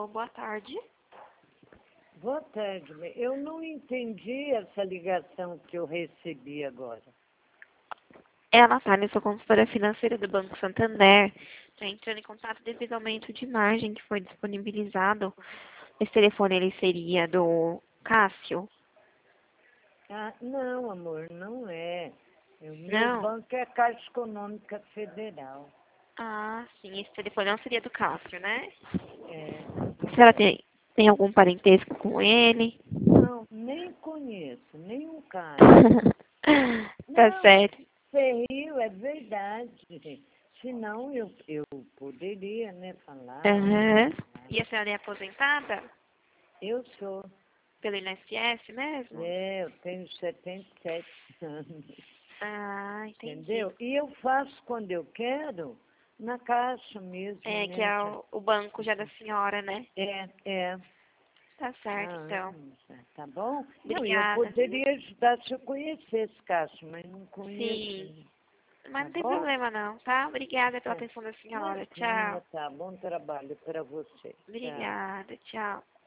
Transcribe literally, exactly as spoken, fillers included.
Alô, boa tarde. Boa tarde. Eu não entendi essa ligação que eu recebi agora. É a Natália, sou consultora financeira do Banco Santander. Estou entrando em contato devido ao aumento de margem que foi disponibilizado. Esse telefone ele seria do Cássio? Ah, não, amor, não é. O meu Não? banco é a Caixa Econômica Federal. Ah, sim, esse telefone não seria do Cássio, né? É. A senhora tem, tem algum parentesco com ele? Não, nem conheço, nenhum caso. Tá Não, certo. você riu, é verdade. Senão eu, eu poderia, né, falar. Aham. E a senhora é aposentada Eu sou, pelo I N S S mesmo? é, eu tenho setenta e sete anos. Ah, entendi. Entendeu? E eu faço quando eu quero, na caixa mesmo, É, que né? é o, o banco já da senhora, né? É, é. Tá certo, Ah, então. tá bom? Não, eu Obrigada, viu? poderia ajudar se eu conhecesse caixa, mas não conheço. Sim. Né? Mas Tá não tem bom? problema não, tá? Obrigada pela É. atenção da senhora. Imagina, Tchau. tá. Bom trabalho para você. Tchau. Obrigada, tchau.